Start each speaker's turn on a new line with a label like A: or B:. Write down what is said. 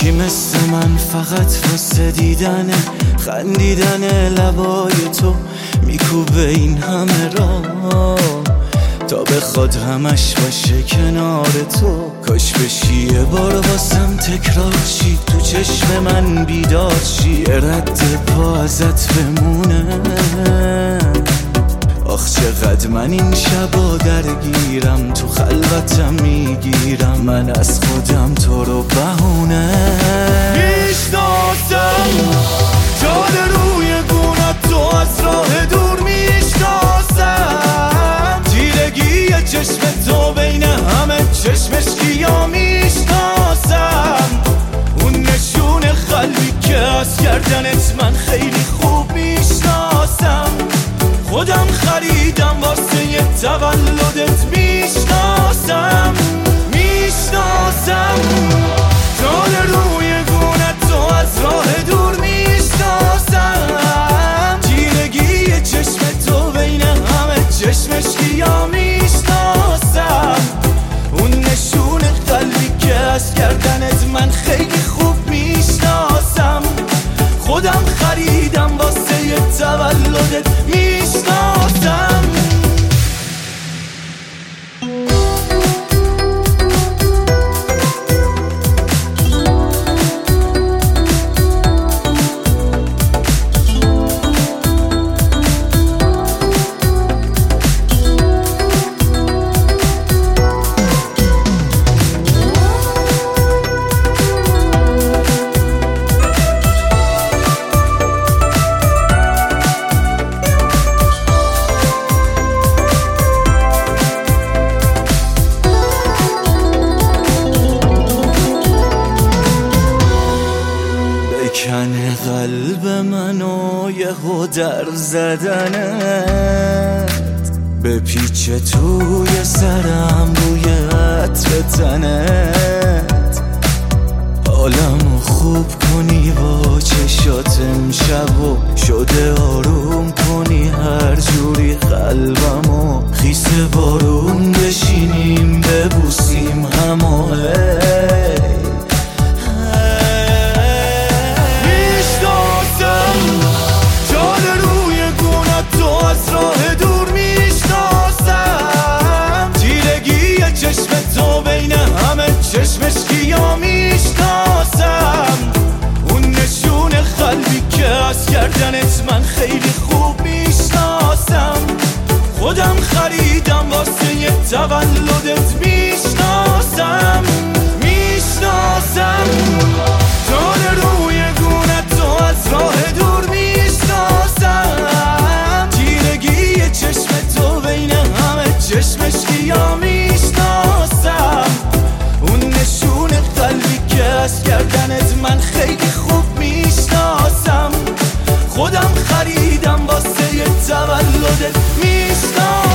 A: باشی مثل من فقط واسه دیدن خندیدن لبای تو میکوبه این همه راه تا بخواد همش باشه کنار تو. کاش بشی یه بار واسم تکرار شی، تو چشم من بیدار شی، رد پا ازت بمونه. آخ چقدر من این شبا درگیرم، تو خلوتم میگیرم من از خودم تو رو بهونه. میشناسم جال روی گونت تو از راه دور، میشناسم تیرگی چشم تو بین همه چشمشکیا، میشناسم اون نشون قلبی که از کردنت من خیلی خوب میشناسم. خودم خریدم واسه یه تولدت، میشناسم جال روی گونت تو از راه دور، میشناسم تیرگی چشم تو بین همه چشمشکیا، میشناسم اون نشون قلبی که از کردنت من خیلی خوب میشناسم. خودم خریدم واسه یه تولدت، میشناسم. بکنه قلب منو یهو در زدنت، بپیچه توی سرم روی عطر تنت، حالمو خوب کنی با چشات امشب و شده آروم کنی هر جوری قلبمو، خیس بارون بشینیم ببوسیم هماهی. از راه دور میشناسم تیرگی چشم تو بین همه چشمشکیا، میشناسم اون نشون قلبی که از کردنت من خیلی خوب میشناسم. خودم خریدم واسه یه تولدت، میشناسم جال روی گونت تو از راه دور، میشناسم تیرگی چشم تو بین همه چشمشکیا، میشناسم اون نشون قلبی که از کردنت من خیلی خوب میشناسم. خودم خریدم واسه یه تولدت، میشناسم.